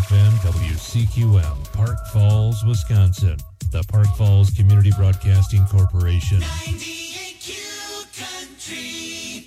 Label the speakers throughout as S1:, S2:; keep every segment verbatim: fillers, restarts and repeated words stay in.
S1: F M W C Q M, Park Falls, Wisconsin. The Park Falls Community Broadcasting Corporation.
S2: ninety-eight Q Country.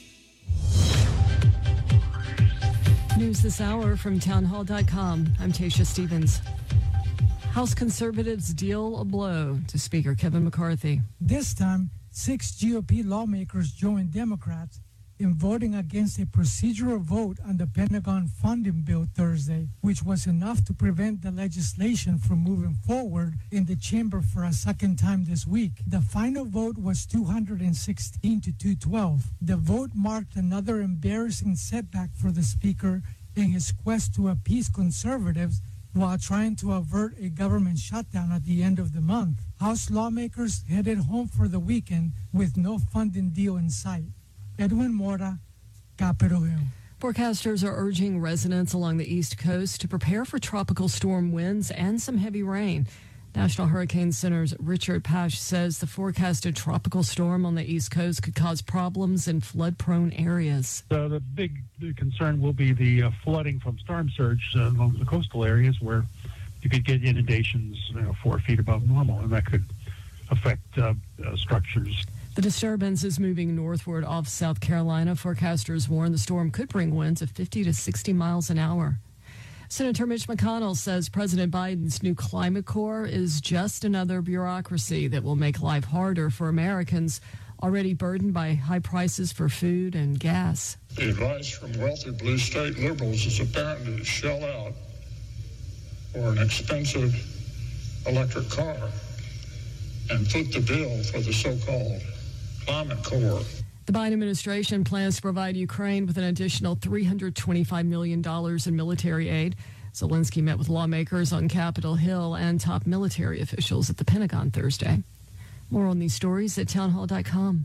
S3: News this hour from townhall dot com. I'm Tasha Stevens. House conservatives deal a blow to Speaker Kevin McCarthy.
S4: This time, six G O P lawmakers joined Democrats in voting against a procedural vote on the Pentagon funding bill Thursday, which was enough to prevent the legislation from moving forward in the chamber for a second time this week. The final vote was two hundred sixteen to two twelve. The vote marked another embarrassing setback for the Speaker in his quest to appease conservatives while trying to avert a government shutdown at the end of the month. House lawmakers headed home for the weekend with no funding deal in sight. Edwin Mora, Capitol Hill.
S3: Forecasters are urging residents along the East Coast to prepare for tropical storm winds and some heavy rain. National Hurricane Center's Richard Pash says the forecasted tropical storm on the East Coast could cause problems in flood-prone areas.
S5: Uh, the big, big concern will be the uh, flooding from storm surge uh, along the coastal areas where you could get inundations you know, four feet above normal, and that could affect uh, uh, structures.
S3: The disturbance is moving northward off South Carolina. Forecasters warn the storm could bring winds of fifty to sixty miles an hour. Senator Mitch McConnell says President Biden's new climate corps is just another bureaucracy that will make life harder for Americans already burdened by high prices for food and gas.
S6: The advice from wealthy blue state liberals is apparently to shell out for an expensive electric car and foot the bill for the so-called climate corps.
S3: The Biden administration plans to provide Ukraine with an additional three hundred twenty-five million dollars in military aid. Zelensky met with lawmakers on Capitol Hill and top military officials at the Pentagon Thursday. More on these stories at townhall dot com.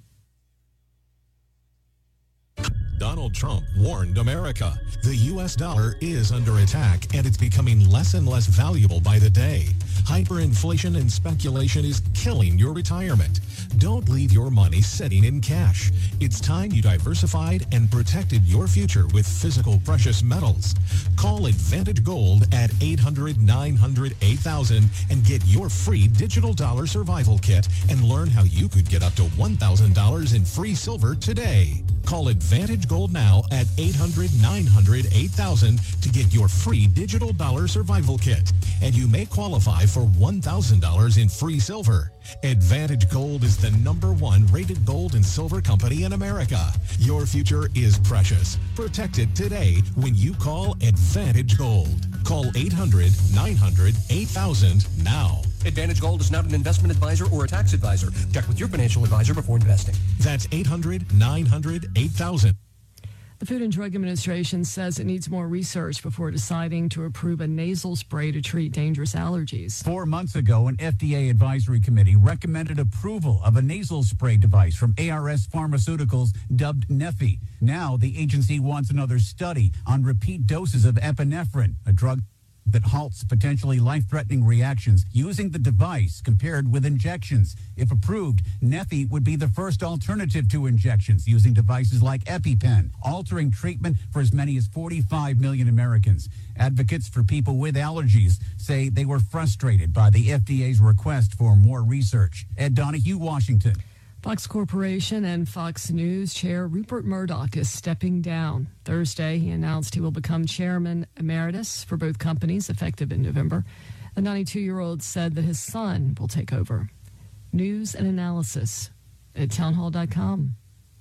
S7: Donald Trump warned America. The U S dollar is under attack, and it's becoming less and less valuable by the day. Hyperinflation and speculation is killing your retirement. Don't leave your money sitting in cash. It's time you diversified and protected your future with physical precious metals. Call Advantage Gold at eight hundred, nine hundred, eight thousand and get your free digital dollar survival kit and learn how you could get up to one thousand dollars in free silver today. Call Advantage Gold now at eight hundred, nine hundred, eight thousand to get your free digital dollar survival kit. And you may qualify for one thousand dollars in free silver. Advantage Gold is the number one rated gold and silver company in America. Your future is precious. Protect it today when you call Advantage Gold. Call eight hundred, nine hundred, eight thousand now.
S8: Advantage Gold is not an investment advisor or a tax advisor. Check with your financial advisor before investing.
S7: That's eight hundred, nine hundred, eight thousand.
S3: The Food and Drug Administration says it needs more research before deciding to approve a nasal spray to treat dangerous allergies.
S9: Four months ago, an F D A advisory committee recommended approval of a nasal spray device from A R S Pharmaceuticals dubbed Neffy. Now, the agency wants another study on repeat doses of epinephrine, a drug that halts potentially life-threatening reactions using the device compared with injections. If approved, Neffy would be the first alternative to injections using devices like EpiPen, altering treatment for as many as forty-five million Americans. Advocates for people with allergies say they were frustrated by the F D A's request for more research. Ed Donahue, Washington.
S3: Fox Corporation and Fox News chair Rupert Murdoch is stepping down. Thursday, he announced he will become chairman emeritus for both companies, effective in November. The ninety-two-year-old said that his son will take over. News and analysis at townhall dot com.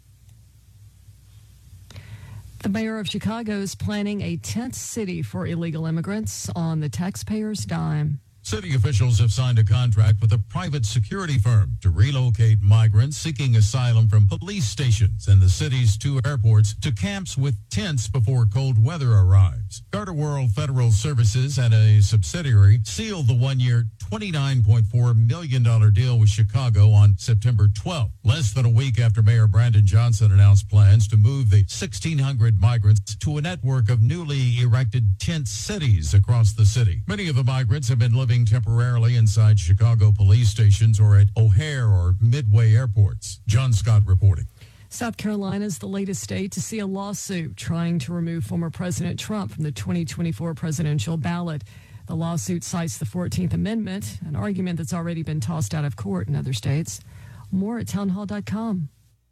S3: The mayor of Chicago is planning a tent city for illegal immigrants on the taxpayer's dime.
S10: City officials have signed a contract with a private security firm to relocate migrants seeking asylum from police stations and the city's two airports to camps with tents before cold weather arrives. Carter World Federal Services and a subsidiary sealed the one-year twenty-nine point four million dollars deal with Chicago on September twelfth, less than a week after Mayor Brandon Johnson announced plans to move the sixteen hundred migrants to a network of newly erected tent cities across the city. Many of the migrants have been living temporarily inside Chicago police stations or at O'Hare or Midway airports. John Scott reporting.
S3: South Carolina is the latest state to see a lawsuit trying to remove former President Trump from the twenty twenty-four presidential ballot. The lawsuit cites the fourteenth Amendment, an argument that's already been tossed out of court in other states. More at townhall dot com.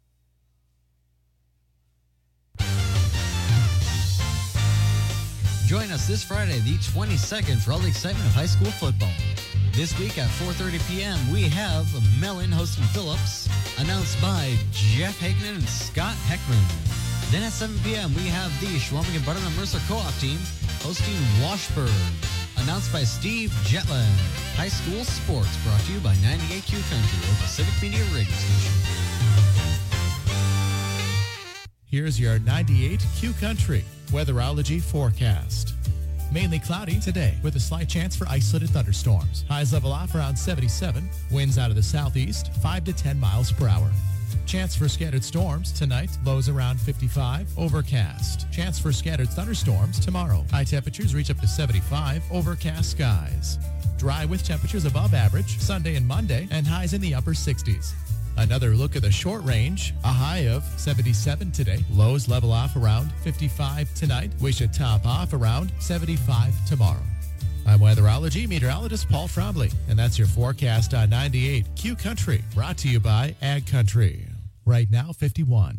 S11: Join us this Friday, the twenty-second, for all the excitement of high school football. This week at four thirty p.m., we have Mellon hosting Phillips, announced by Jeff Hageman and Scott Heckman. Then at seven p.m., we have the Schwalming Butterman Mercer Co-op team hosting Washburn, announced by Steve Jetland. High school sports brought to you by ninety-eight Q Country, or Pacific Media Radio Station.
S12: Here's your ninety-eight Q Country weatherology forecast. Mainly cloudy today with a slight chance for isolated thunderstorms. Highs level off around seventy-seven. Winds out of the southeast, five to ten miles per hour. Chance for scattered storms tonight. Lows around fifty-five. Overcast. Chance for scattered thunderstorms tomorrow. High temperatures reach up to seventy-five. Overcast skies. Dry with temperatures above average Sunday and Monday, and highs in the upper sixties. Another look at the short range. A high of seventy-seven today. Lows level off around fifty-five tonight. We should top off around seventy-five tomorrow. I'm weatherology meteorologist Paul Frombley, and that's your forecast on ninety-eight Q Country, brought to you by Ag Country. Right now, fifty-one.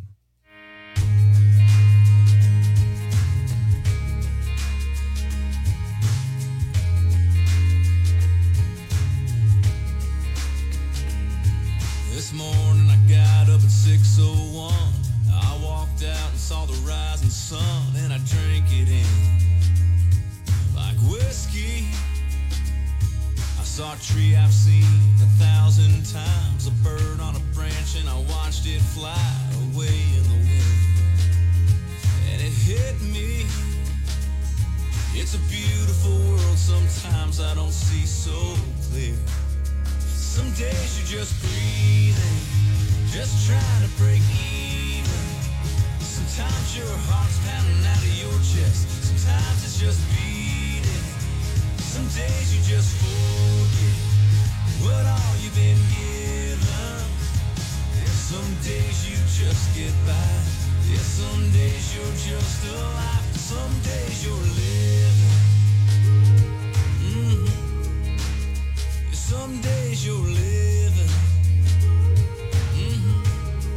S13: This morning I got up at six oh one. I walked out and saw the rising sun, and I drank it in like whiskey. I saw a tree I've seen a thousand times, a bird on a branch, and I watched it fly away in the wind. And it hit me, it's a beautiful world, sometimes I don't see so clear. Some days you're just breathing, just trying to break even. Sometimes your heart's pounding out of your chest, sometimes it's just beating. Some days you just forget what all you've been given. And some days you just get by. Yeah, some days you're just alive, some days you're living. Mm-hmm. Some days you're living. Mm-hmm.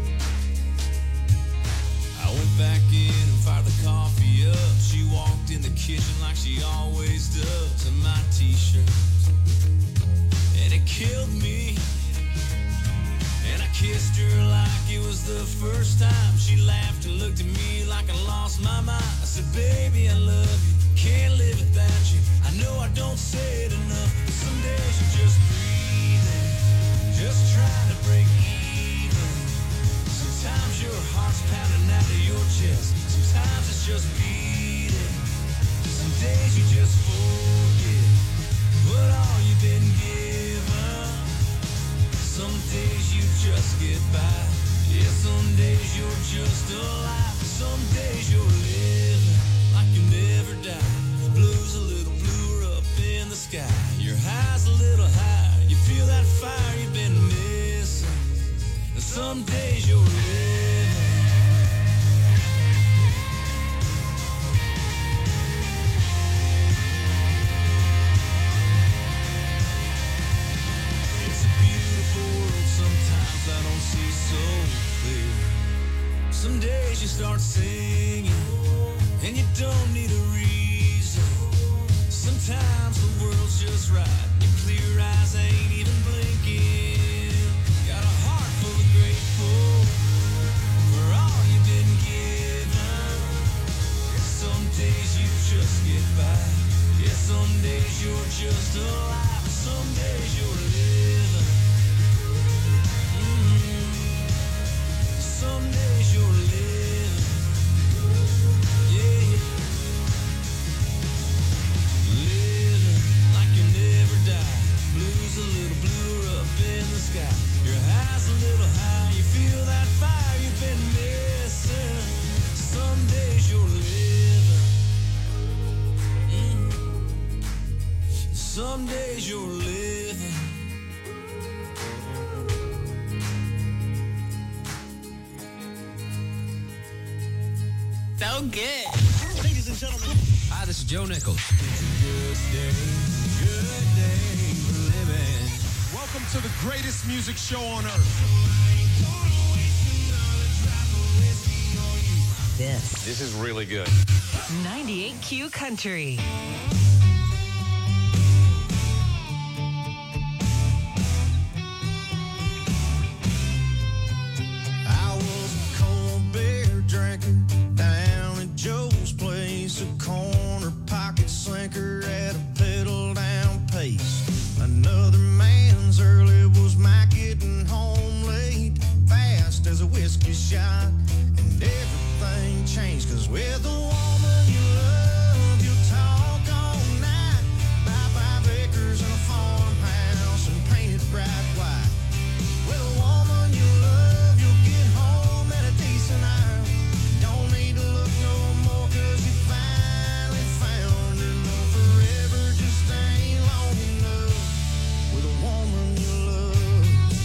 S13: I went back in and fired the coffee up. She walked in the kitchen like she always does, in my t-shirt. And it killed me. And I kissed her like it was the first time. She laughed and looked at me like I lost my mind. I said, baby, I love you, can't live without you. I know I don't say it enough, but some days you're just breathing, just trying to break even. Sometimes your heart's pounding out of your chest, sometimes it's just beating. Some days you just forget what all you've been given. Some days you just get by. Yeah, some days you're just alive, some days you're living like you never die. The blues a little bluer up in the sky. Your high's a little higher. You feel that fire you've been missing. And some days you're living. It's a beautiful world. Sometimes I don't see so clear. Some days you start singing and you don't need a reason. Sometimes the world's just right. Your clear eyes ain't even blinking. Got a heart full of grateful for all you've been given. Some days you just get by. Yeah, some days you're just alive. Some days you're living. Mm-hmm. Some days you're living. Yeah, yeah. Living like you never die. Blues a little bluer up in the sky. Your high's a little high. You feel that fire you've been missing. Some days you're living. Mm. Some days you're living.
S14: So good. Ladies and gentlemen,
S11: Hi, this is Joe Nichols.
S13: Good day, good day for living.
S14: Welcome to the greatest music show on earth.
S15: This.
S14: This is really good.
S15: ninety-eight Q Country.
S13: I was a cold beer drinker down at Joe's place, a corner pocket slinker at a pedal down pace. Another man's early was my getting home late, fast as a whiskey shot, and everything changed, cause with the woman you love, you talk all night, buy five acres and a farmhouse and paint it bright white. With a woman you love, you'll get home at a decent hour. Don't need to look no more, cause you finally found her. No, forever just ain't long enough with a woman you love.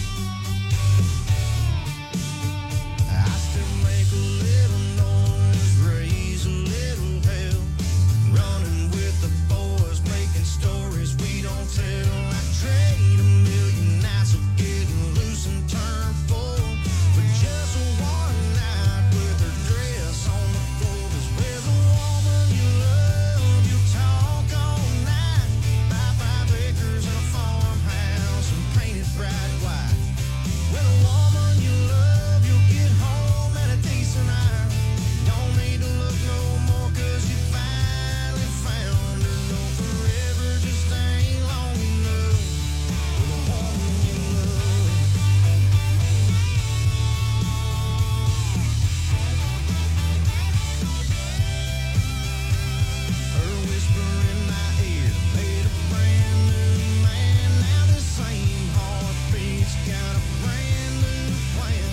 S13: I still make a little noise, raise a little hell, running with the boys, making stories we don't tell. I trade a million nights of getting loose and turn full for just one night with her dress on the floor. 'Cause with a woman you love, you talk all night, buy five acres and a farmhouse and paint it bright white. With a woman you love, you'll get home at a decent hour. Don't need to look no more, 'cause you finally found her. No, forever just ain't long enough with a woman you love. Her whisper in my ear made a brand new man. Now the same heartbeat's got a brand new plan.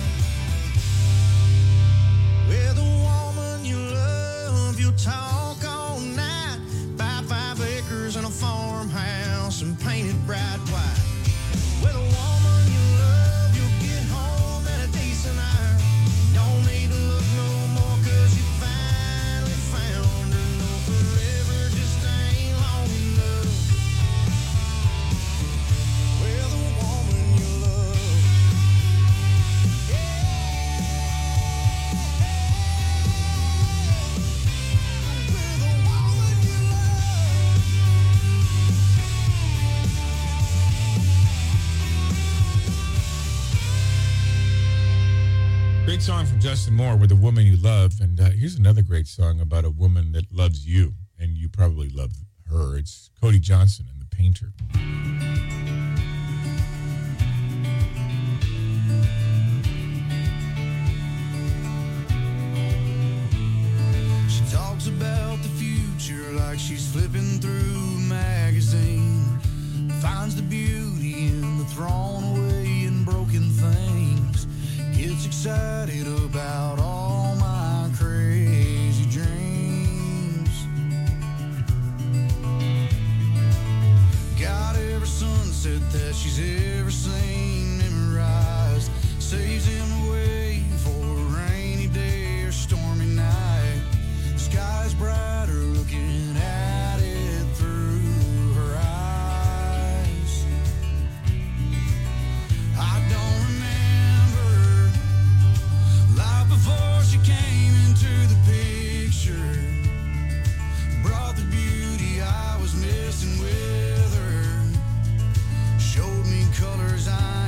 S13: With a woman you love, you'll talk all night, buy five acres and a farmhouse and paint it bright white. With a woman you love, you'll get home at a decent hour. Don't need to look no more, 'cause you finally found her. No, forever just ain't long enough with a woman you love.
S16: Great song from Justin Moore, With a Woman You Love. And uh, here's another great song about a woman that loves you, and you probably love her. It's Cody Johnson and The Painter.
S13: She talks about the future like she's flipping through a magazine. Finds the beauty in the thrown away and broken things. Gets excited about all my crazy dreams. Got every sunset that she's ever seen memorized. Saves him away for a rainy day or stormy night. Sky's brighter looking at it through her eyes. I don't remember life before she came into the picture. Brought the beauty I was missing with her. Showed me colors I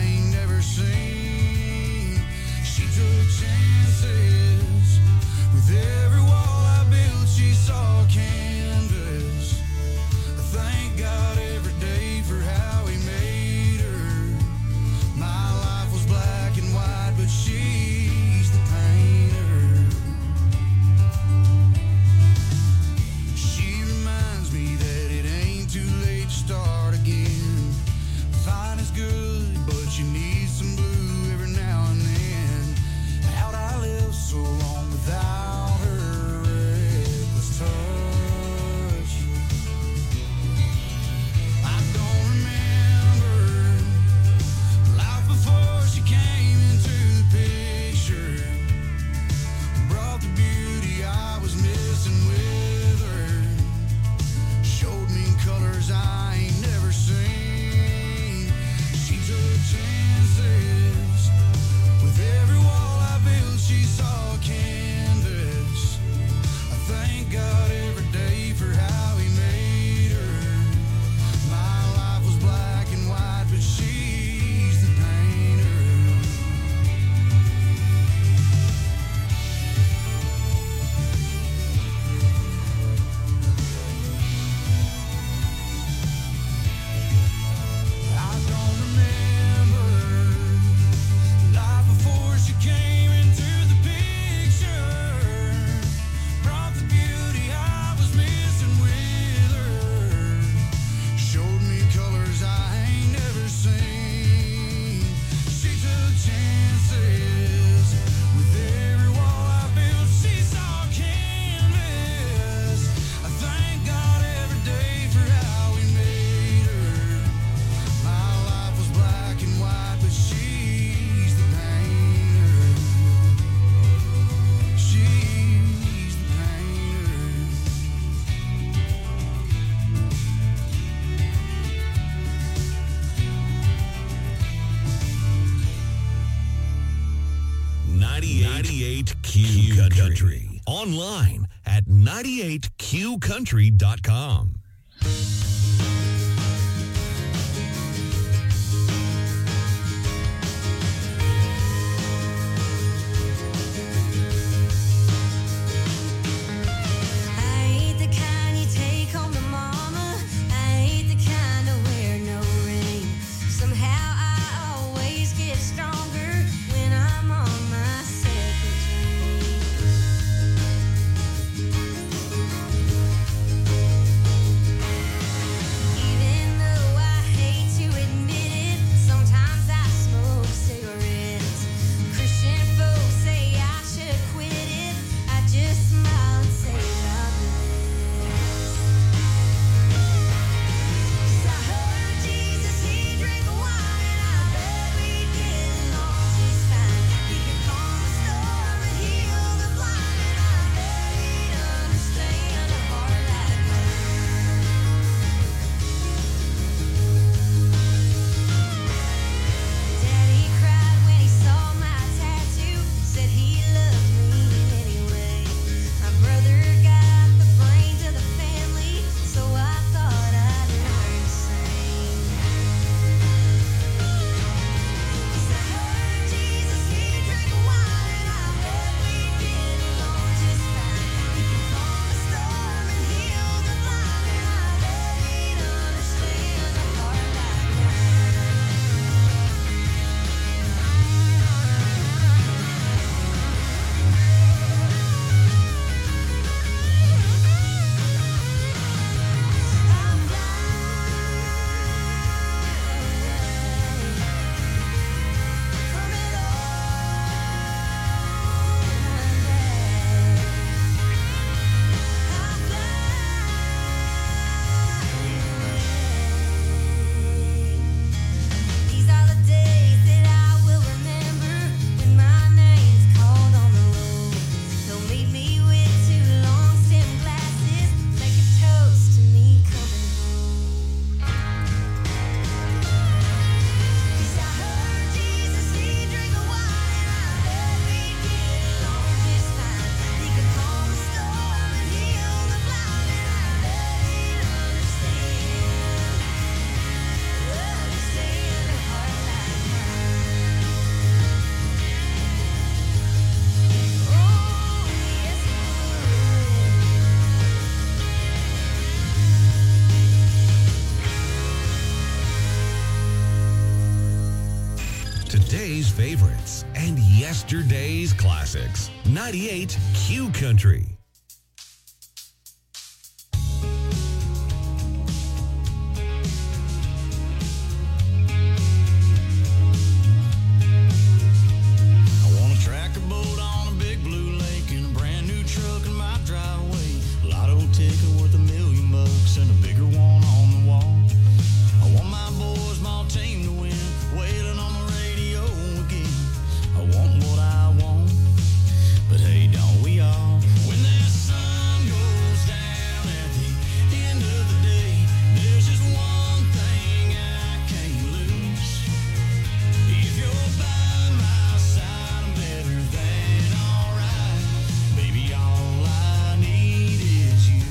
S17: ninety-eight Q Country. Online at ninety-eight q country dot com. Today's favorites and yesterday's classics. ninety-eight Q Country.
S13: I want a tractor boat on a big blue lake and a brand new truck in my driveway. Lotto ticket worth a million bucks and a bigger one on the wall. I want my boys, my team to win. Wailing on the radio again. I want what I want, but hey, don't we all? When that sun goes down at the end of the day, there's just one thing I can't lose. If you're by my side, I'm better than alright. Baby, all I need is you.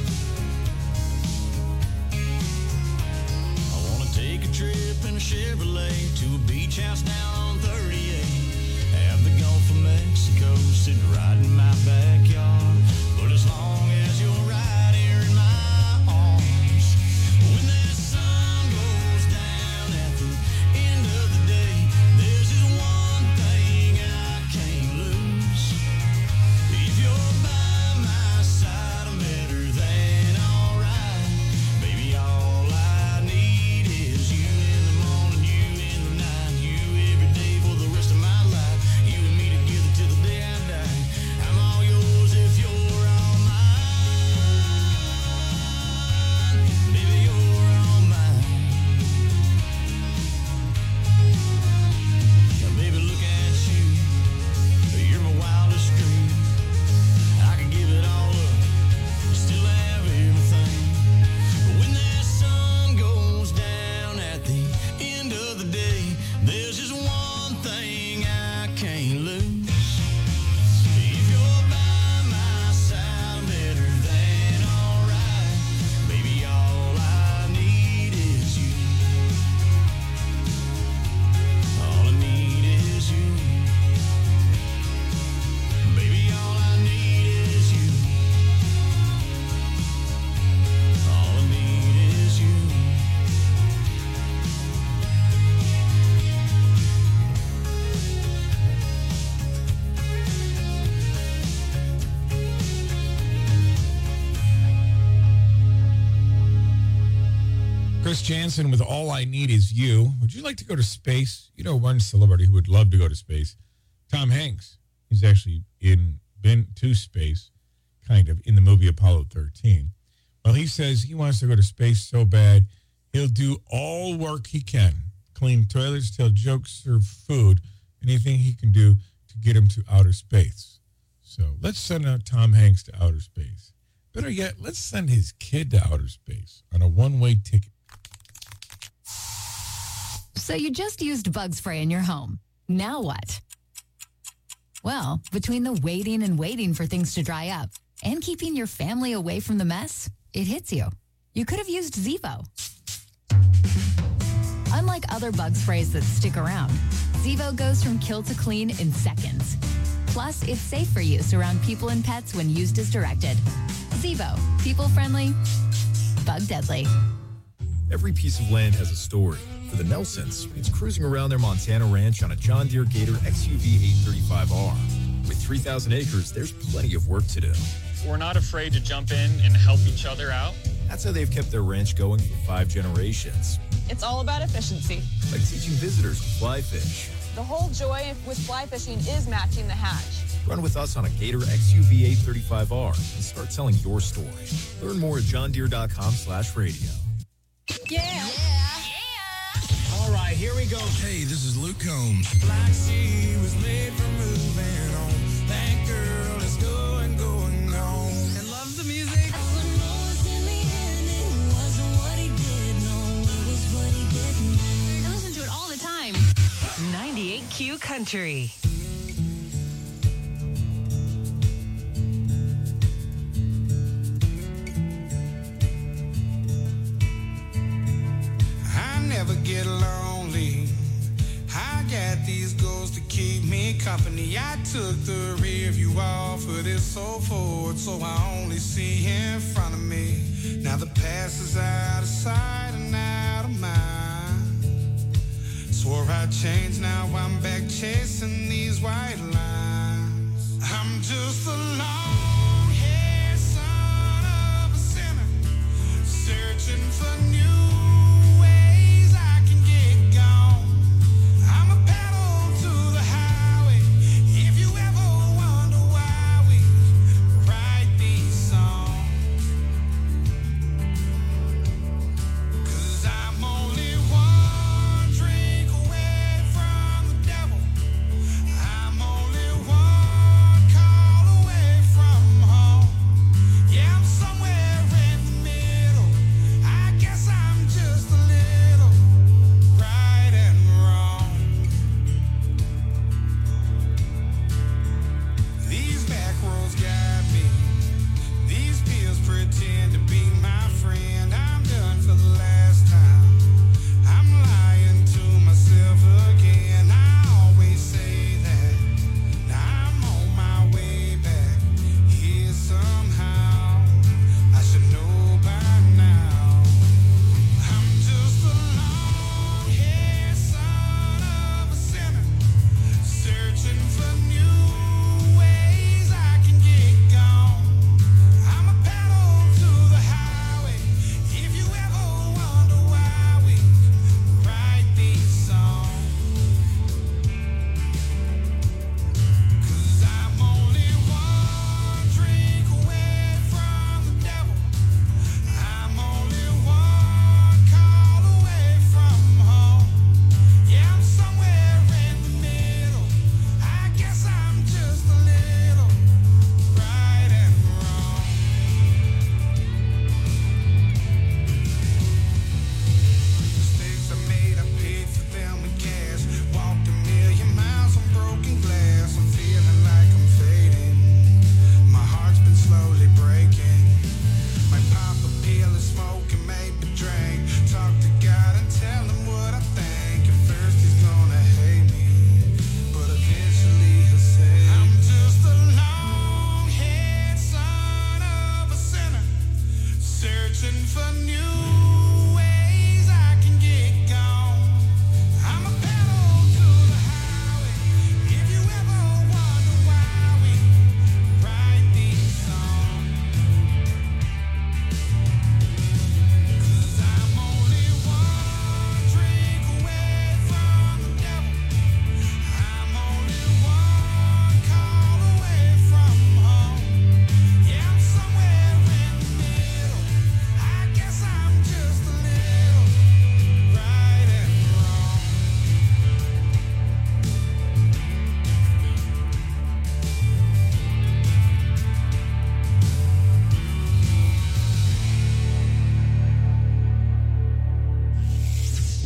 S13: I wanna take a trip in a Chevrolet to a beach house down on thirty-eight. Have the Gulf of Mexico sitting right in my backyard. But as long as you're right here in my arms, when that sun goes down at the end of the day, there's just one thing I can't lose. If you're by my side, I'm better than alright. Baby, all I need is you in the morning, you in the night, you every day for the rest of my life. You and me together till the day I die. I'm all yours if you're all mine.
S16: Jansen with All I Need Is You. Would you like to go to space? You know, one celebrity who would love to go to space, Tom Hanks. He's actually in been to space, kind of, in the movie Apollo thirteen. Well, he says he wants to go to space so bad, he'll do all work he can. Clean toilets, tell jokes, serve food, anything he can do to get him to outer space. So let's send out Tom Hanks to outer space. Better yet, let's send his kid to outer space on a one-way ticket.
S18: So you just used bug spray in your home. Now what? Well, between the waiting and waiting for things to dry up and keeping your family away from the mess, it hits you. You could have used Zevo. Unlike other bug sprays that stick around, Zevo goes from kill to clean in seconds. Plus, it's safe for use around people and pets when used as directed. Zevo, people-friendly, bug-deadly.
S19: Every piece of land has a story. For the Nelsons, it's cruising around their Montana ranch on a John Deere Gator X U V eight thirty-five R. With three thousand acres, there's plenty of work to do.
S20: We're not afraid to jump in and help each other out.
S19: That's how they've kept their ranch going for five generations.
S21: It's all about efficiency.
S19: Like teaching visitors to fly fish.
S21: The whole joy with fly fishing is matching the hatch.
S19: Run with us on a Gator X U V eight thirty-five R and start telling your story. Learn more at johndeere.com slash radio.
S21: Yeah.
S22: All right, here we go. Hey, this is Luke Combs.
S2: Like she was made for moving on. That girl is going, going on. And love the music.
S15: I listen to it all the time. ninety-eight Q Country.
S2: Never get lonely. I got these goals to keep me company. I took the rear view off of this so forward, so I only see in front of me. Now the past is out of sight and out of mind. Swore I'd change, now I'm back chasing these white lines. I'm just a long-haired son of a sinner, searching for new I'm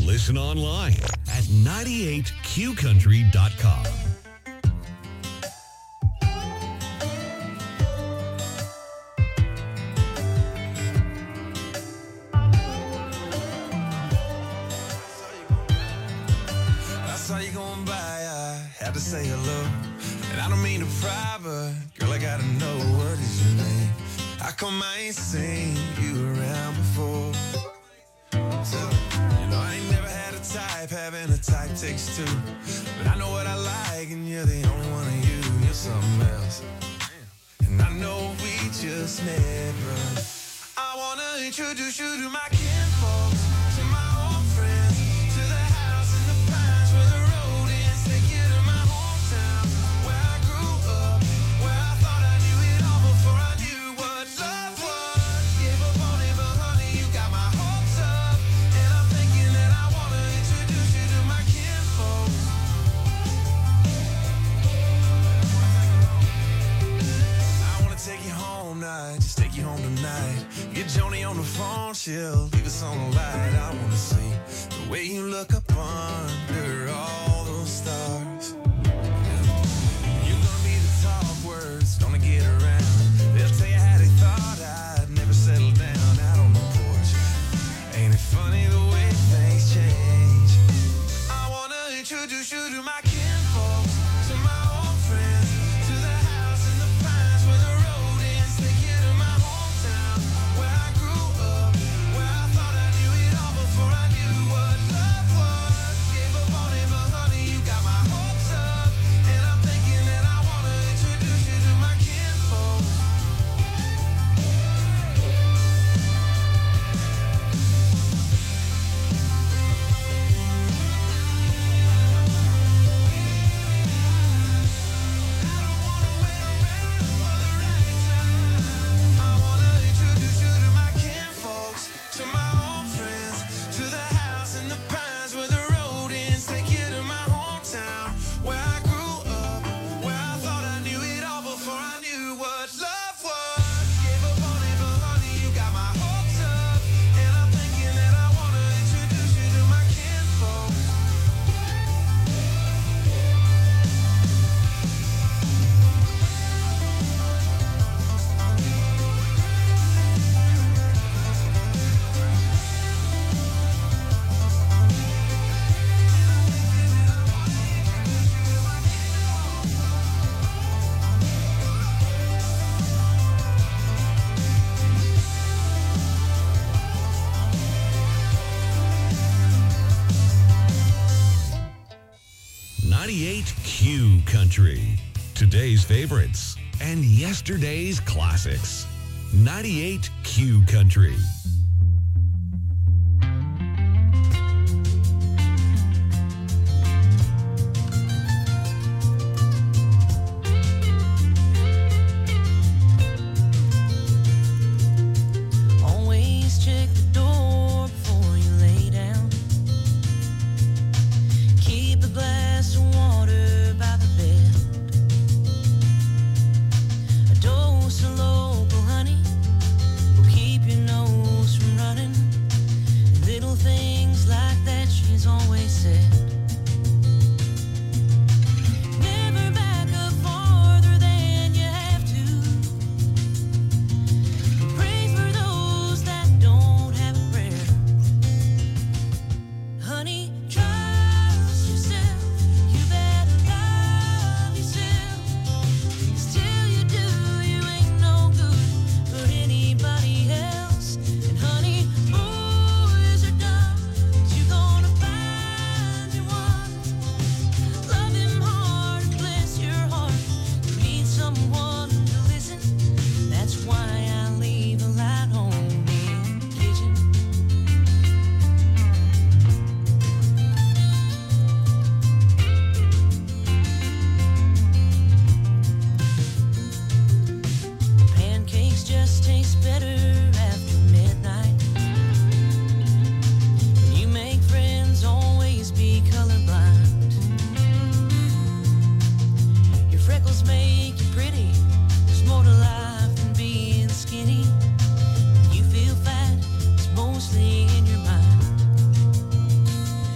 S17: Listen online at ninety-eight q country dot com.
S2: To say hello, and I don't mean to pry, but girl, I gotta know, what is your name? How come I ain't seen you around before? So, you know, I ain't never had a type, having a type takes two, but I know what I like, and you're the only one of you, you're something else. And I know we just met, but I wanna introduce you to my kinfolk, to my old friends, to the house in the pines where the road ends, take you to my just take you home tonight. Get Joni on the phone, she'll leave us on the light. I wanna see the way you look up under all those stars. You're gonna be the talk words, gonna get around. They'll tell you how they thought I'd never settle down out on the porch. Ain't it funny the way things change? I wanna introduce you to my kinfolk, to my old friends, to the house in the pines where the road ends. Take you to my hometown, where I grew up, where I thought I knew it all before I knew what love was. Gave up on it, but honey, you got my hopes up, and I'm thinking that I wanna introduce you to my kinfolk.
S17: ninety-eight Q Country. Today's favorites and yesterday's classics. ninety-eight Q Country.
S1: Always check the door before you lay down. Keep a glass of water by the bed. A dose of local honey will keep your nose from running. Little things like that she's always said. Never back up farther than you have to. Pray for those that don't have a prayer. Honey, trust yourself. You better love yourself. 'Cause till you do, you ain't no good for anybody else. And honey, boys are dumb, but you gonna find you one. Love him hard and bless your heart. You need someone to listen. That's why I leave a light on in the kitchen. Pancakes just taste better after midnight. When you make friends, always be colorblind. Your freckles make you pretty. There's more to life than being skinny. When you feel fat, it's mostly in your mind.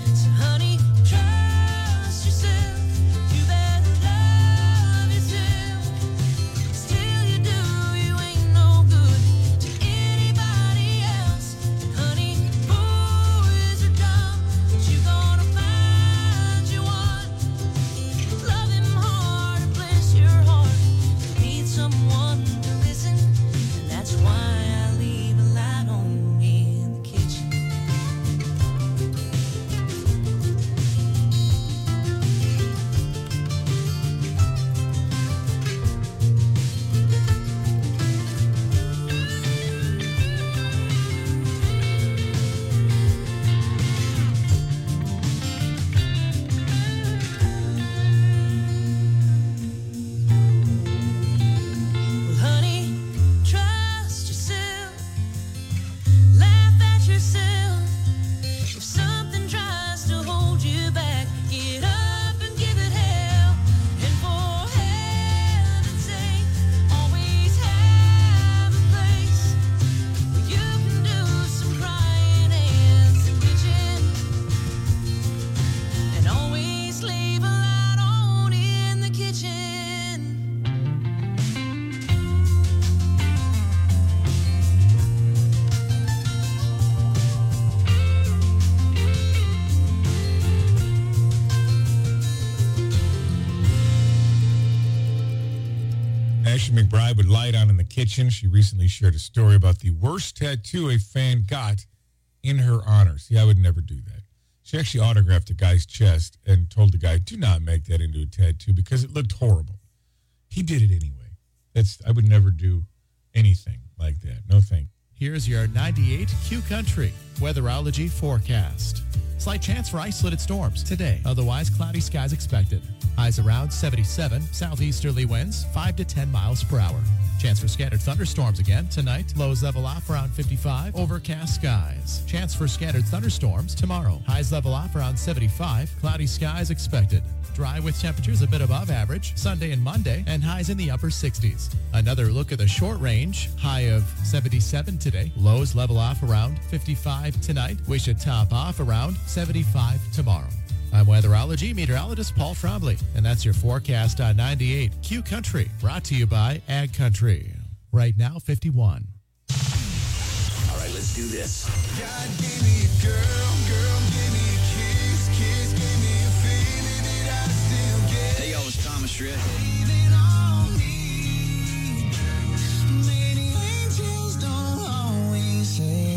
S16: Ashley McBride would lie down in the kitchen. She recently shared a story about the worst tattoo a fan got in her honor. See, I would never do that. She actually autographed a guy's chest and told the guy, do not make that into a tattoo because it looked horrible. He did it anyway. That's I would never do anything like that. No thank you.
S12: Here's your ninety-eight Q Country weatherology forecast. Slight chance for isolated storms today. Otherwise, cloudy skies expected. Highs around seventy-seven. Southeasterly winds five to ten miles per hour. Chance for scattered thunderstorms again tonight. Lows level off around fifty-five. Overcast skies. Chance for scattered thunderstorms tomorrow. Highs level off around seventy-five. Cloudy skies expected. Dry with temperatures a bit above average Sunday and Monday, and highs in the upper sixties. Another look at the short range. High of seventy-seven today. Lows level off around fifty-five tonight. We should top off around seventy-five tomorrow. I'm weatherology meteorologist Paul Frombley, and that's your forecast on ninety-eight Q Country, brought to you by Ag Country. Right now, fifty-one.
S22: All right, let's do this. God gave me a girl, girl gave me a kiss, kiss gave me a feeling that I still get.
S4: Hey, y'all, it's Thomas Shred.
S22: Leaning on me. Many angels don't always say.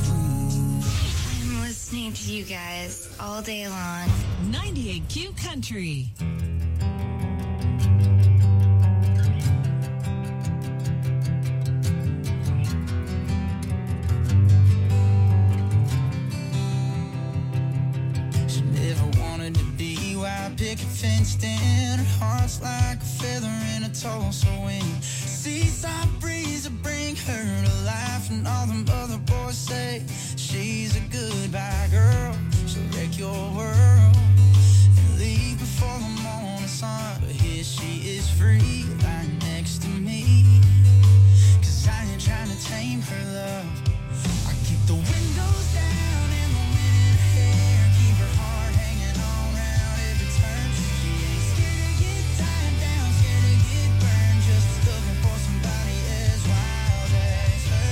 S5: I'm listening to you guys all day long.
S15: ninety-eight Q Country.
S22: She never wanted to be wild picket fenced in. Her heart's like a feather in a Tulsa wind. Seaside breeze will bring her to life, and all them other boys say she's a goodbye girl. She'll wreck your world and leave before the morning sun. But here she is free, lying next to me. Cause I ain't trying to tame her love. I keep the windows down and the wind in her hair. Keep her heart hanging on round every turn. She ain't scared to get tied down, scared to get burned. Just looking for somebody as wild as her.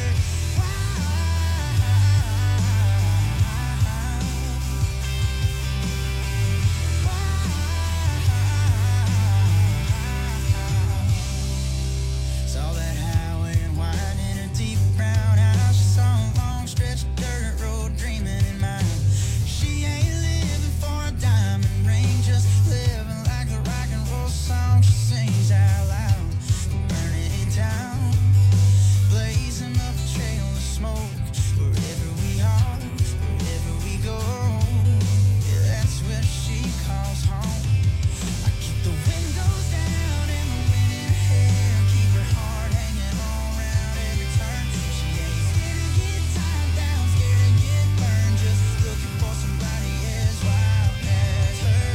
S22: Saw that highway and wine in her deep brown eyes. She saw a long stretch of dirt road dreaming in mind. She ain't living for a diamond ring, just living like the rock and roll song she sings out loud. Burning down, blazing up a trail of smoke. Wherever we are, wherever we go, yeah, that's where she calls home. I keep the windows down and the wind in her hair. Keep her heart hanging on round every turn. She ain't scared to get tied down, scared to get burned. Just looking for somebody as wild as her.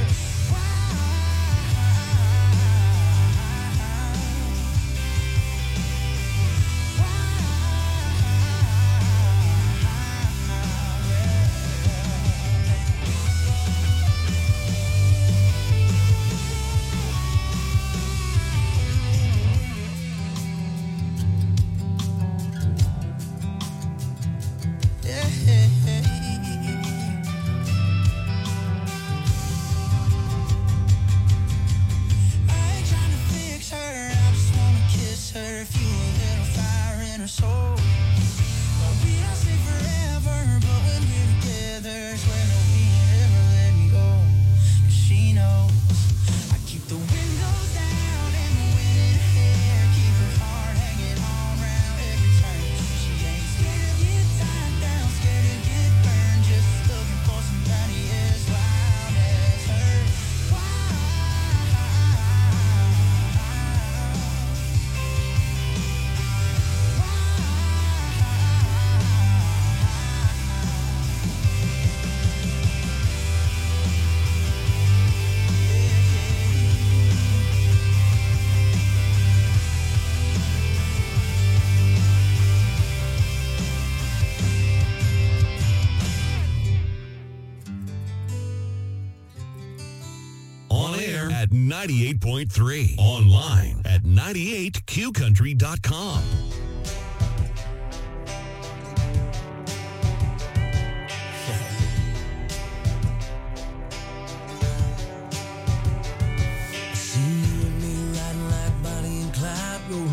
S22: I ain't trying to fix her, I just wanna kiss her, fuel a little fire in her soul. But we don't stay forever, but when we're together, swear that we ain't ever letting go. 'Cause she knows I keep the windows down and the wind in her hair. Keep her heart hanging on round every turn. She ain't scared to get tied down, scared to get burned. Just looking for somebody as wild as her.
S17: On air at ninety-eight point three. Online at ninety-eight Q country dot com.
S22: See you and me riding like Bonnie and Clyde, go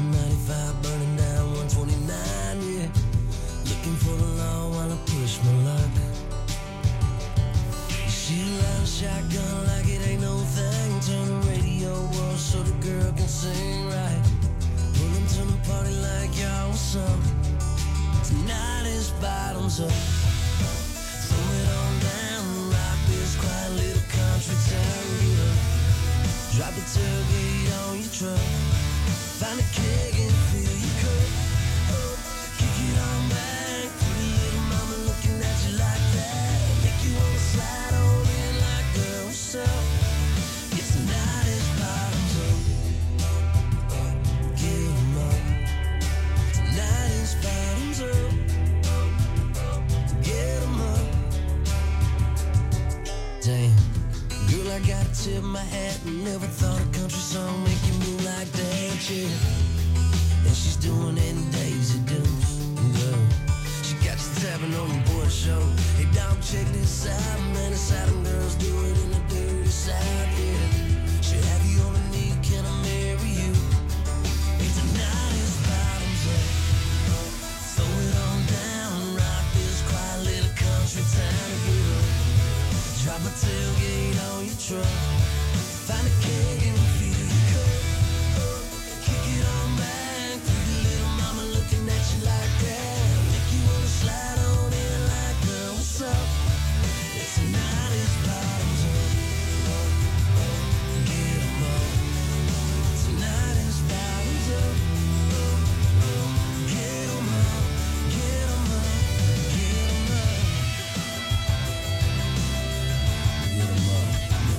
S4: shotgun like it ain't no thing. Turn the radio off so the girl can sing right. Pull them to the party like y'all was up. Tonight is bottoms up. Throw it on down, rock this quiet little country town. Get up, drop the tailgate on your truck. Find a keg and fill your cup. Kick it on back, pretty little mama looking at you like that. Make you wanna slide on in like, girl, what's up? It's tonight is bottoms up. Get 'em up. Tonight is bottoms up. Get 'em up. Damn, girl, I gotta tip my hat. Never thought a country song make you move like that, yeah. And she's doing it in Daisy Dukes, girl. She got you tapping on your board show. Hey, dog, check this out, man. It's how them girls do it in the dirty side, yeah. She'll have you on a knee, can I marry you? Hey, tonight is bottoms up. Throw it on down, rock this quiet little country town. Get up, drop a tailgate on your truck. Find a keg and fill your cup. Kick it on back, pretty little mama looking at you like that. Make you wanna slide on in like, girl, what's up? It's tonight is bottoms up. Get 'em up. Tonight is bottoms up. Get 'em up, get 'em up, get 'em up. Get 'em up.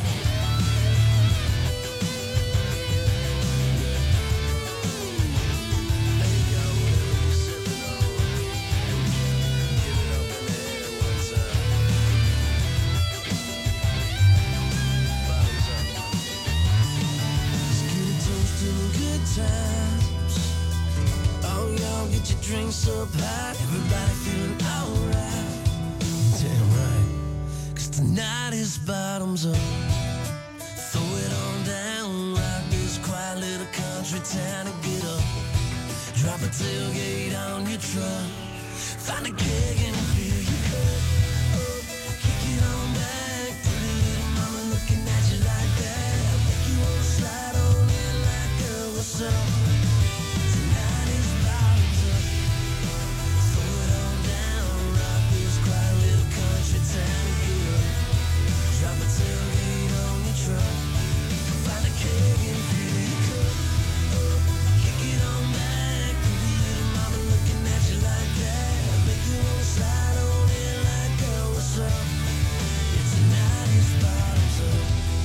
S4: Times. Oh, y'all get your drinks up high. Everybody feeling alright. Damn right. Cause tonight is bottoms up. Throw it on down, rock this quiet little country town and get up. Drop a tailgate on your truck. Find a keg and fill your cup. Kick it on back, pretty little mama looking at you like that. Make you wanna slide on in like, girl, what's up? Tonight is bottoms up. Throw it on down, rock this quiet little country town and get up. Drop a tailgate on your truck. Find a keg and fill your cup. Kick it on back, pretty little mama looking at you like that. Make you wanna slide on in like, girl, what's up? It's tonight is bottoms up.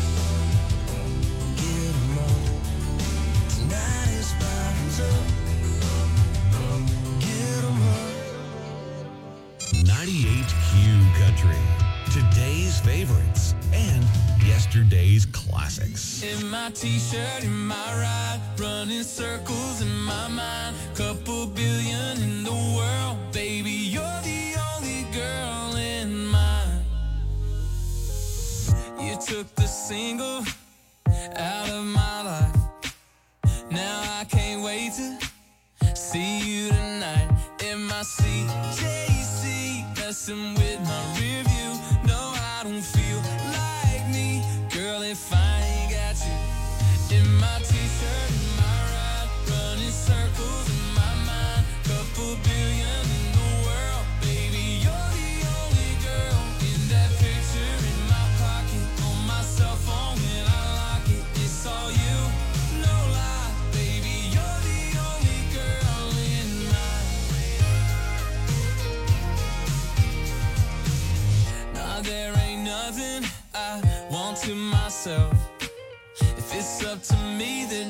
S4: Get 'em up. Tonight is bottoms up. Get 'em up.
S17: ninety-eight Q Country. Today's favorites and yesterday's classics.
S13: In my t-shirt, in my ride, running circles in my mind. Couple billion in the world, baby, you're the only girl in mine. You took the single out of my life. Now I can't wait to see you tonight in my C J C, messing with my rear view. No, I don't feel like me, girl, if I ain't got you. In my t-shirt, in my ride, running circles in my mind. Couple billion in the world, baby, you're the only girl in that picture in my pocket. On my cell phone when I lock it, it's all you, no lie, baby, you're the only girl in mine. Nah, there ain't nothing I want to myself. If it's up to me, then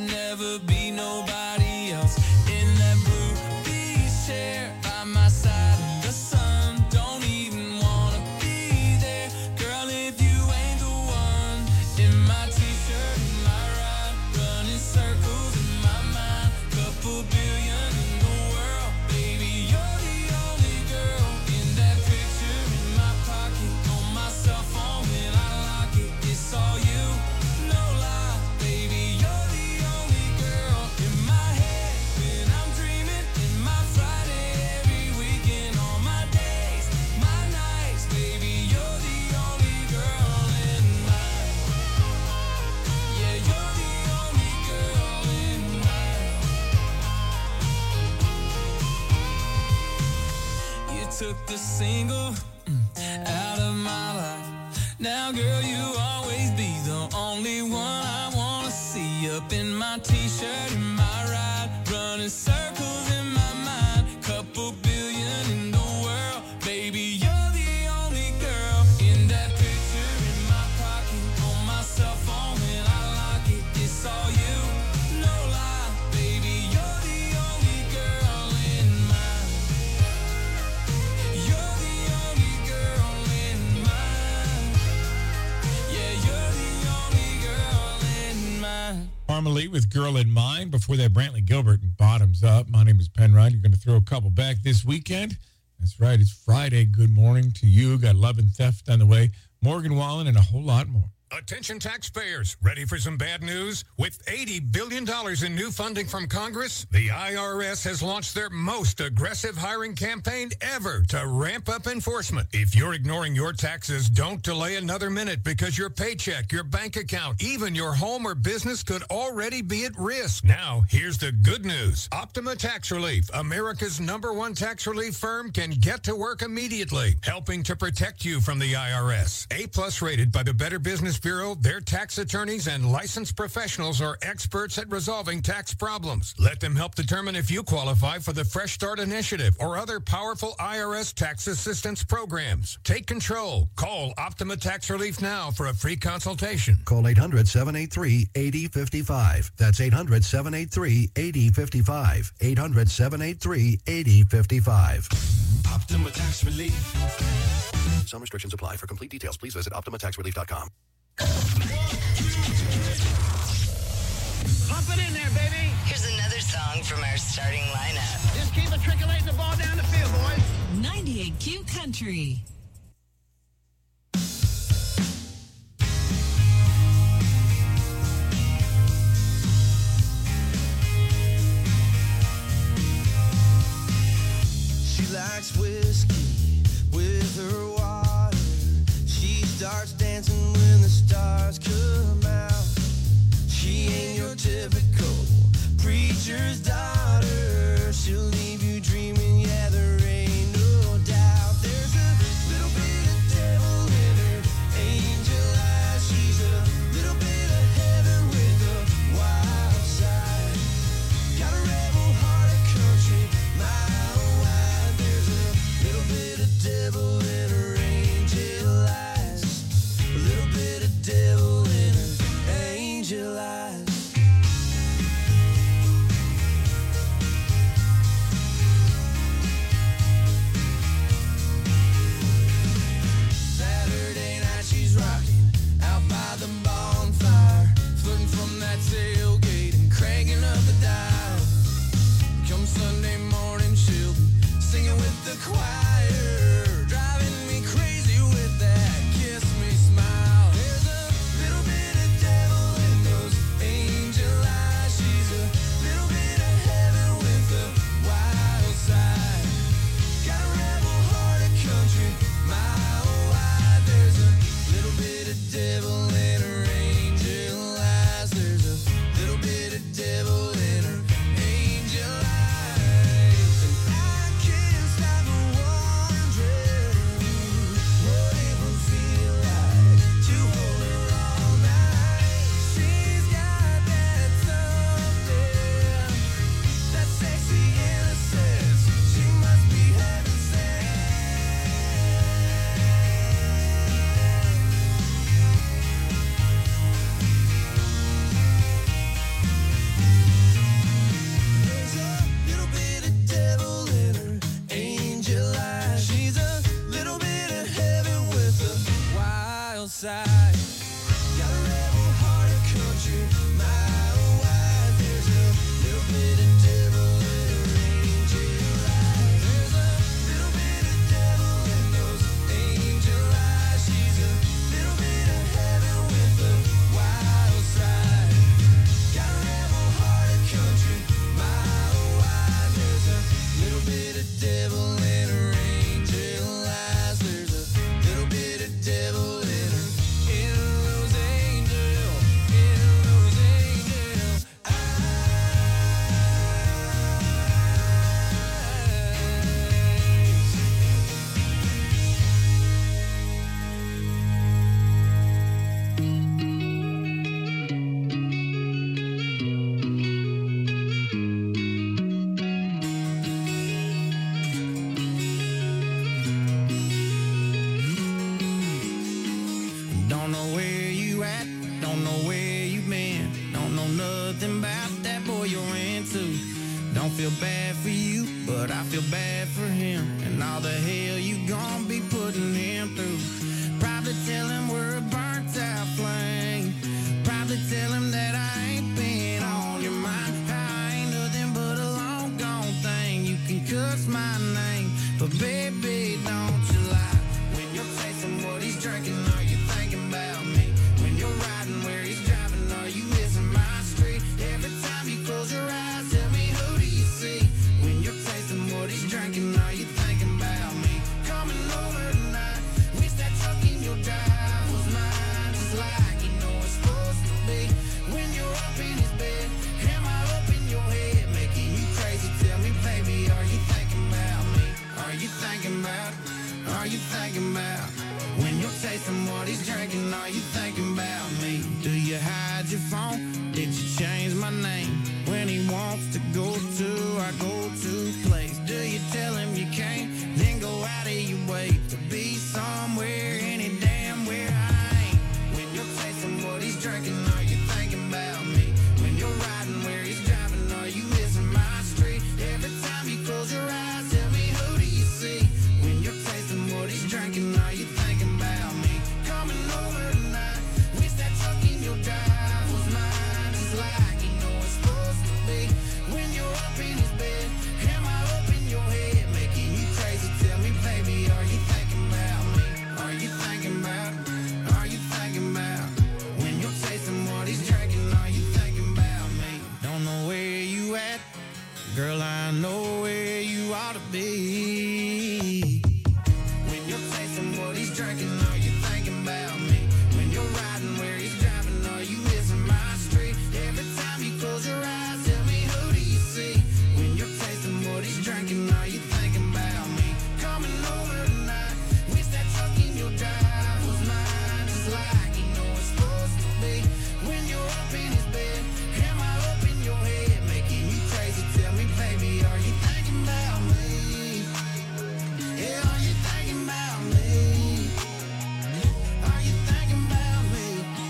S13: single mm, out of my life. Now, girl, you always be the only one I wanna see up in my t-shirt in my ride, running circles in my mind. Couple billion in the world, baby, you're the only girl in that picture in my pocket on my cell phone when I lock it. It's all you, no lie, baby, you're the only girl in mine. You're the only girl in mine. Yeah, you're the only girl in mine.
S16: Harmony with Girl in Mind. Before that, Brantley Gilbert and Bottoms Up. My name is Penrod. You're going to throw a couple back this weekend. That's right. It's Friday. Good morning to you. Got Love and Theft on the way. Morgan Wallen and a whole lot more.
S6: Attention taxpayers, ready for some bad news? With eighty billion dollars in new funding from Congress, the I R S has launched their most aggressive hiring campaign ever to ramp up enforcement. If you're ignoring your taxes, don't delay another minute because your paycheck, your bank account, even your home or business could already be at risk. Now, here's the good news. Optima Tax Relief, America's number one tax relief firm, can get to work immediately, helping to protect you from the I R S. A-plus rated by the Better Business Bureau, their tax attorneys and licensed professionals are experts at resolving tax problems. Let them help determine if you qualify for the Fresh Start Initiative or other powerful I R S tax assistance programs. Take control. Call Optima Tax Relief now for a free consultation.
S8: Call eight hundred, seven eight three, eight zero five five. That's eight hundred, seven eight three, eight zero five five. eight hundred, seven eight three, eight zero five five.
S4: Optima Tax Relief.
S8: Some restrictions apply. For complete details, please visit optima tax relief dot com.
S23: Pump it in there, baby.
S24: Here's another song from our starting lineup.
S23: Just keep matriculating the ball down the field, boys.
S15: ninety-eight Q Country.
S4: She likes whiskey with her water. She starts dancing when the stars come out. She ain't your typical preacher's daughter. She'll leave you dreaming, yeah, there ain't no doubt. There's a little bit of devil in her angel eyes. She's a little bit of heaven with a wild side. Got a rebel heart, a country mile wide. There's a little bit of devil in her angel eyes. A little bit of devil in her angel eyes. Saturday night she's rocking out by the bonfire, flirting from that tailgate and cranking up the dial. Come Sunday morning she'll be singing with the choir, driving me crazy with that kiss me smile. There's a little bit of devil in those angel eyes. She's a little bit of heaven with a wild side. Got a rebel heart, a country mile wide. There's a little bit of devil in her angel eyes. There's a little bit of devil in her angel eyes. And I can't stop wondering what it would feel like to hold her all night. She's got that something, that sexy innocence. She must be heaven sent. There's a little bit of devil in her angel eyes. She's a little bit of heaven with a wild side. Got a rebel heart, a country mile wide. There's a little bit of devil in her angel eyes. There's a little bit of devil in those angel eyes. She's a little bit of heaven with a wild side. Got a rebel heart, a country mile wide. There's a little bit of devil in her angel eyes. There's a little bit of devil in her in
S22: Don't know where you've been, don't know nothing about that boy you're into. Don't feel bad for you, but I feel bad for him and all the hell you gon' be putting him through. Probably tell him we're a burnt out flame. Probably tell him that I ain't been on your mind. I ain't nothing but a long gone thing. You can cuss my name, but baby, don't you lie. When you're tasting what he's drinking, are you thinking about me? When you're riding where he's driving, are you missing my street? Every time you close your eyes, tell me who do you see? When you're tasting what he's drinking, are you thinking about me? Coming over tonight, wish that truck in your drive was mine, just like you know it's supposed to be. When you're up in his bed, am I up in your head, making you crazy? Tell me, baby, are you thinking about me? Are you thinking about? Are you thinking about? When you're tasting what he's drinking, are you thinking about me? Do you hide your phone? Did you change my name? When he wants to go to our go-to place, do you tell him you can't? Then go out of your way to be somewhere, any damn where I ain't. When you're tasting what he's drinking, are you thinking about me? When you're riding where he's driving, are you missing my street? Every time you close your eyes, tell me who do you see? When you're tasting what he's drinking, are you thinking about me? Coming over tonight, wish that truck in your drive was mine, just like you know it's supposed to be. When you're up in his bed, am I up in your head, making you crazy? Tell me, baby, are you thinking about me? Are you thinking about? Are you thinking about? When you're tasting what he's drinking, are you thinking about me? Don't know where you at, girl, I know where you ought to be. When you're tasting what he's drinking, are you thinking about me? When you're riding where he's driving, are you missing my street? Every time you close your eyes, tell me who do you see? When you're tasting what he's drinking, are you thinking about me? Coming over tonight, wish that truck in your drive was mine, just like you know it's supposed to be. When you're up in his bed, am I up in your head, making you crazy? Tell me, baby, are you thinking about me? Yeah, are you thinking about me? Are you thinking about me?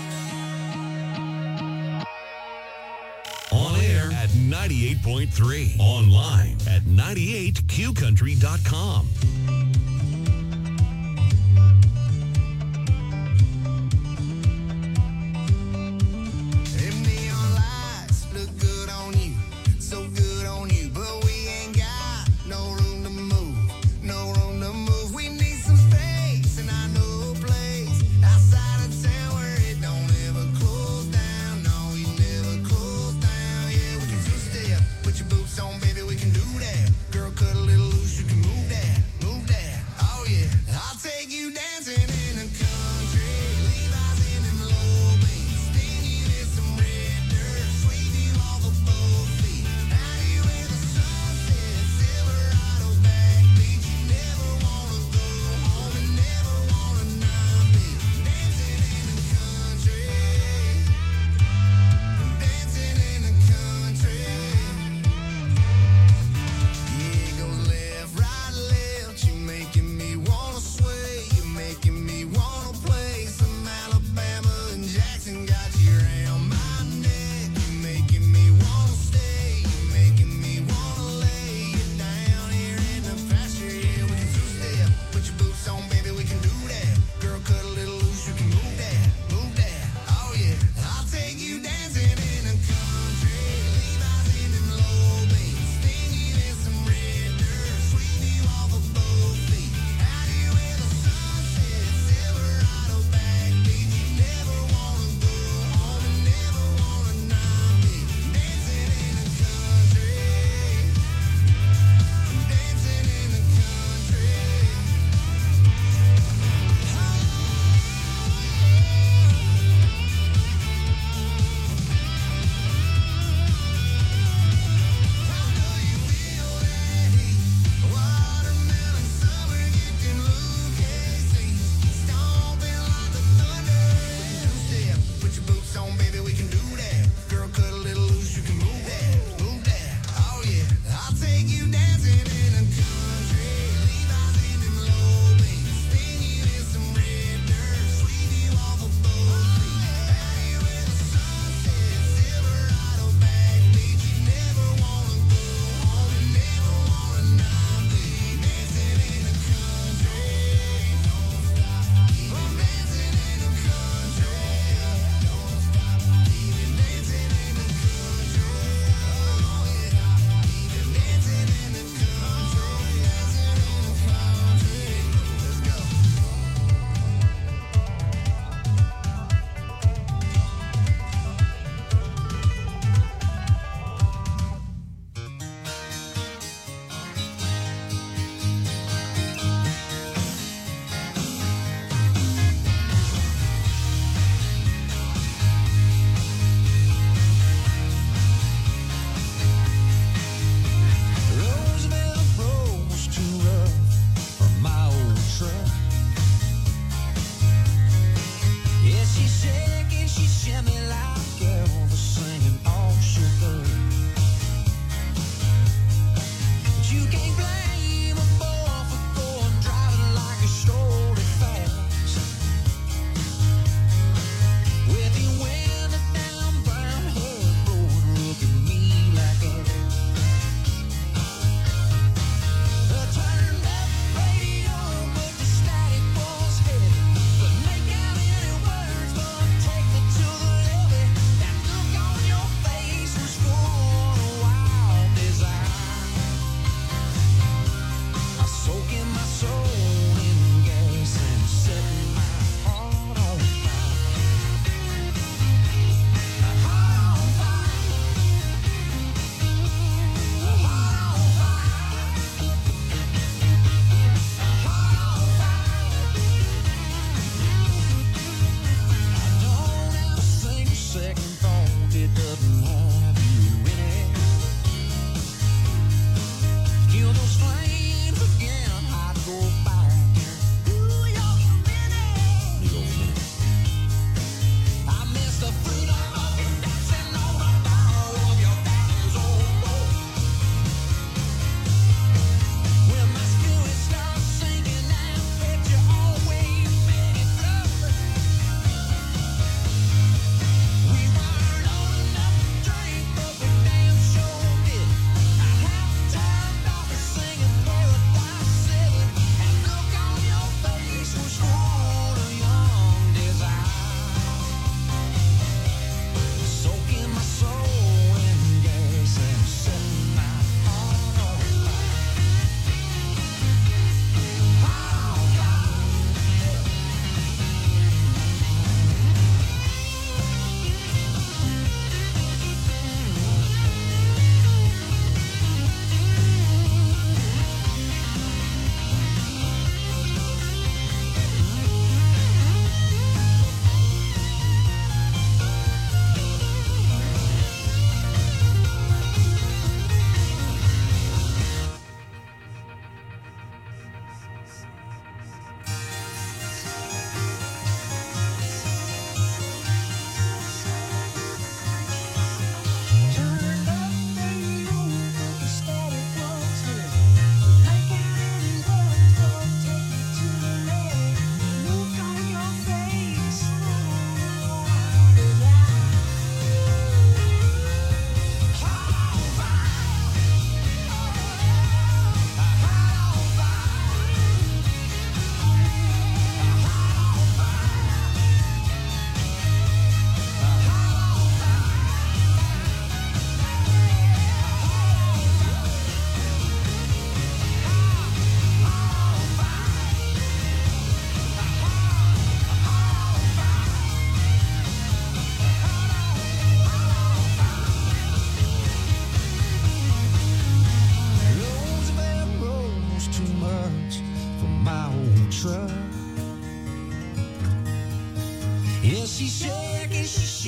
S17: On air at ninety-eight point three. Online at ninety-eight q country dot com.
S22: Them neon lights look good on you, so good on you, but we ain't got no room to move, no room to move. We need some space, and I know a place outside of town where it don't ever close down. No, we never close down. Yeah, we can two-step, put your boots on, baby, we can do that. Girl, cut a little loose, you can move that, move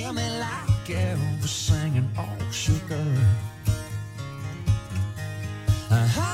S4: Tell me like Elvis singing, oh sugar. Uh,